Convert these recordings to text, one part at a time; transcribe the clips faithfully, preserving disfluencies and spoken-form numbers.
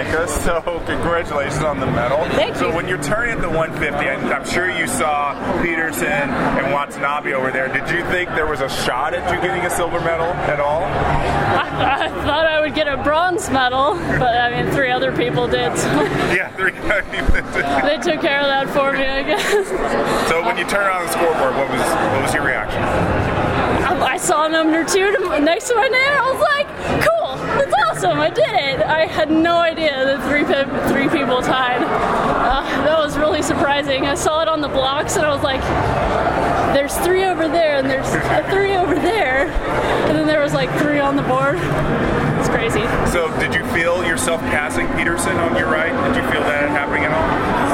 Micah. So congratulations on the medal. Thank so you. when you're turning at the one fifty, I'm sure you saw Peterson and Watanabe over there. Did you think there was a shot at you getting a silver medal at all? I, I thought I would get a bronze medal, but I mean, three other people did. So. Yeah, three other people did. They took care of that for me, I guess. So when you turned on the scoreboard, what was what was your reaction? I, I saw number two to, next to my name. I was like, cool, that's awesome, I did it. I had no idea that three three people tied. Uh, that was really surprising. I saw it on the blocks and I was like, there's three over there and there's a three over there. And then there was like three on the board. It's crazy. So did you feel yourself passing Peterson on your right? Did you feel that happening at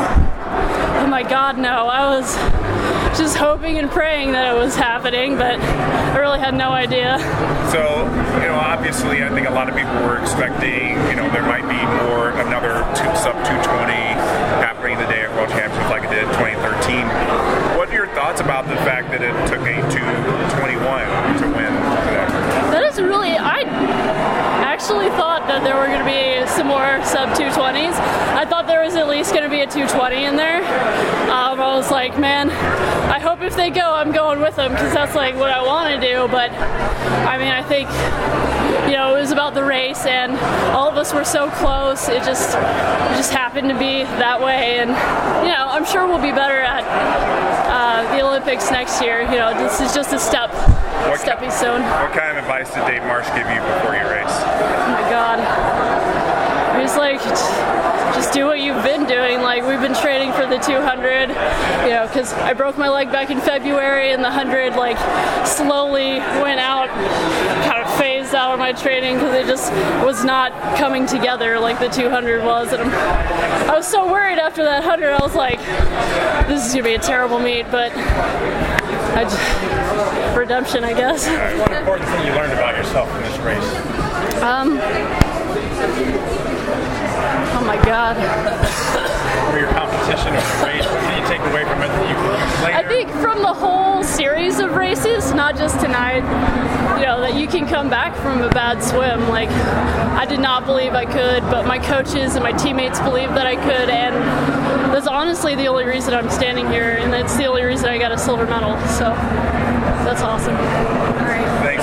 all? Oh my God, no. I was just hoping and praying that it was happening, but I really had no idea. So, you know, obviously I think a lot of people were expecting, you know, there might be more, another two, sub two twenty happening the day at World Championships like it did in twenty thirteen. What are your thoughts about the fact that it took a two twenty-one to win today? That is really, I actually thought that there were going to be some more sub two twenties. I thought there was at least going to be a two twenty in there. Um, I was like, man, I hope if they go, I'm going with them because that's like what I want to do. But I mean, I think, you know, it was about the race and all of us were so close. It just, it just happened to be that way. And, you know, I'm sure we'll be better at uh, the Olympics next year. You know, this is just a step, what stepping stone. What kind of advice did Dave Marsh give you before your race? Oh my God. He was like, just do what you've been doing. Like, we've been training for the two hundred, you know, because I broke my leg back in February and the one hundred, like, slowly went out, kind of phased out of my training because it just was not coming together like the two hundred was. And I'm, I was so worried after that one hundred. I was like, this is going to be a terrible meet, but I just, redemption, I guess. What important thing you learned about yourself in this race? Um, oh my God. For your competition or the race, what can you take away from it that you can use later? I think from the whole series of races, not just tonight, you know, that you can come back from a bad swim. Like, I did not believe I could, but my coaches and my teammates believed that I could, and that's honestly the only reason I'm standing here, and that's the only reason I got a silver medal. So that's awesome. All right. Thank